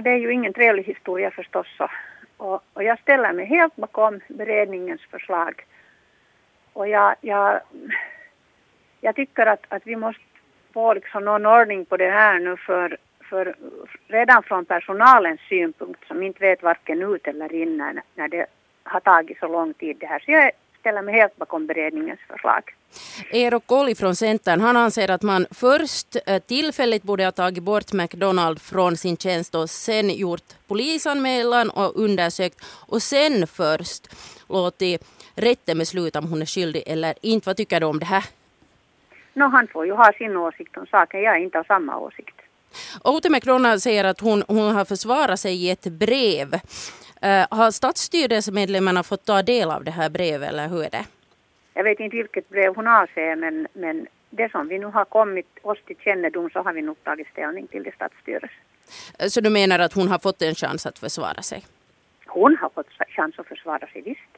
det är ju ingen trevlig historia förstås. Och jag ställer mig helt bakom beredningens förslag. Och jag tycker att vi måste få liksom någon ordning på det här nu för redan från personalens synpunkt som inte vet varken ut eller in när det har tagit så lång tid det här. Så jag ställer mig helt bakom beredningens förslag. Eero Kolli från Centern, han anser att man först tillfälligt borde ha tagit bort McDonald från sin tjänst och sen gjort polisanmälan och undersökt och sen först låtit rätten besluta om hon är skyldig eller inte. Vad tycker du om det här? Han får ju ha sin åsikt om saken. Jag är inte av samma åsikt. Outi McDonald säger att hon har försvarat sig i ett brev. Har stadsstyrelsemedlemmarna fått ta del av det här brevet eller hur är det? Jag vet inte vilket brev hon avser men det som vi nu har kommit oss till kännedom så har vi nog tagit ställning till det stadsstyrelsen. Så du menar att hon har fått en chans att försvara sig? Hon har fått chans att försvara sig, visst.